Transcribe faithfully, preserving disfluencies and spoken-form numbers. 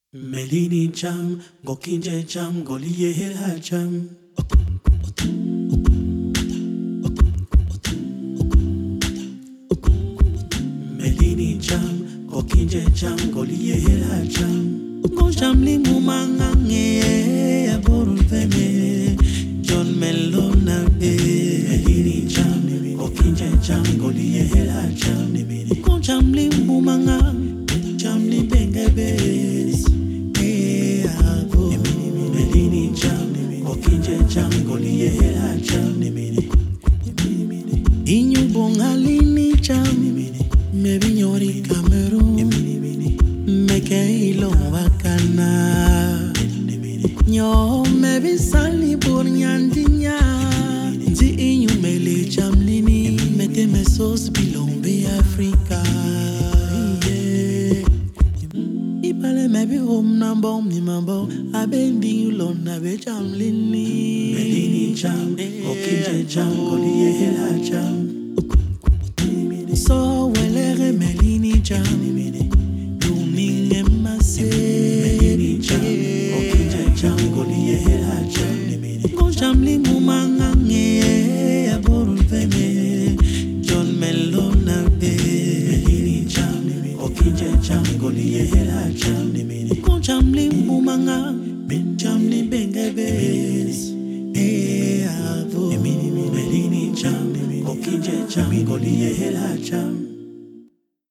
Melini jam, gokinje jam, goliye hela jam. Melini jam, gokinje jam, goliye hela jam. Go jam li mumanga nge aborul feme. John Melona be. Melini jam, gokinje jam, goliye hela jam. Go jam li mumanga, jam li benge be. Inyu bongalini jam, maybe nyori Cameroon, meke ilo wakana. Nyo maybe sali bornyandinya, di inyu mele jam lini, mete mesos bilombe Africa. Ipale maybe home number ni mambo, abendi ulon abe jam lini. Melini jam, gokinje jam, goliye hela jam. So welere melini jam, luminge mase. Melini jam, gokinje jam, goliye hela jam. Go jam li mumanga nge aborul feme. John Melona be. Melini jam, gokinje jam, goliye hela jam. Go jam li mumanga, jam li benge be. Melini jam, gokinje jam, goliye hela jam.